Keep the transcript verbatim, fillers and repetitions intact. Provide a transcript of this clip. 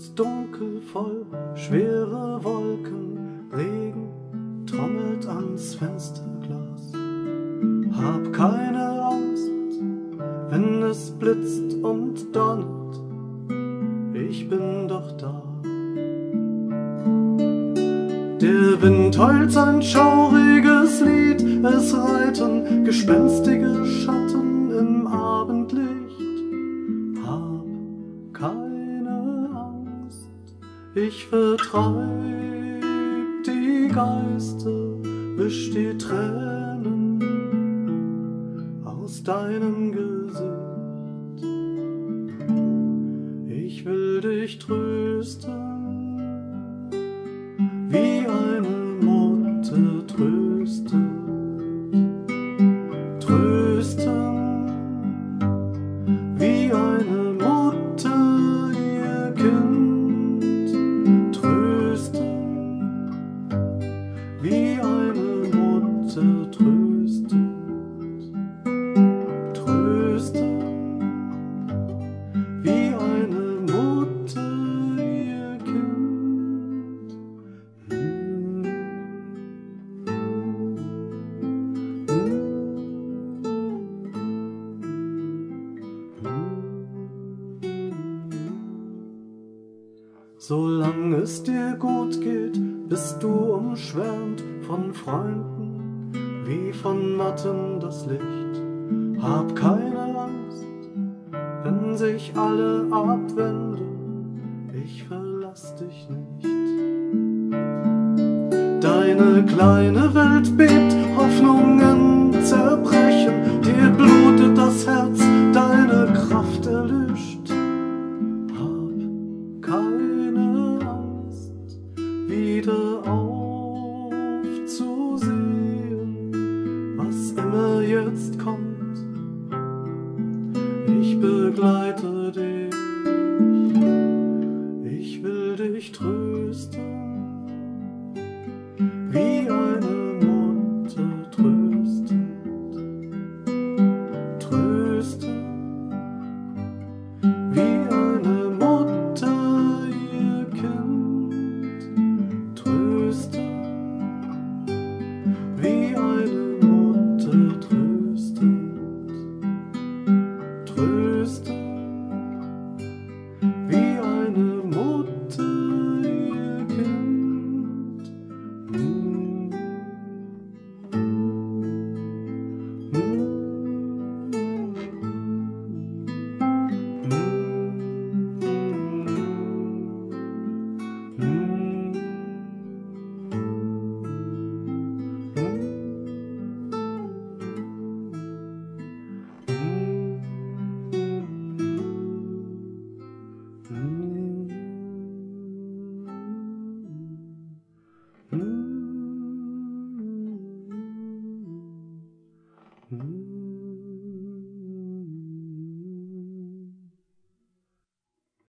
ist dunkel voll schwere Wolken, Regen trommelt ans Fensterglas. Hab keine Angst, wenn es blitzt und donnert, ich bin doch da. Der Wind heult sein schauriges Lied, es reiten gespenstige Schatten im Abendlicht. Hab keine Angst, ich vertreib die Geister, wisch die Tränen aus deinem Gesicht. Ich will dich trösten, wie eine Mutter tröstet, trösten, wie eine Mutter ihr Kind, trösten, wie eine Mutter tröstet, trösten, wie eine Mutter ihr Kind. Solange es dir gut geht, bist du umschwärmt von Freunden, wie von Matten das Licht. Hab keine Angst, wenn sich alle abwenden, ich verlass dich nicht. Deine kleine Welt bebt, Hoffnungen zerbrechen, dir blutet das Herz, deine Kraft erlischt. Hab keine Angst, wieder aufzusehen, was immer jetzt kommt. Ich begleite dich, ich will dich trösten.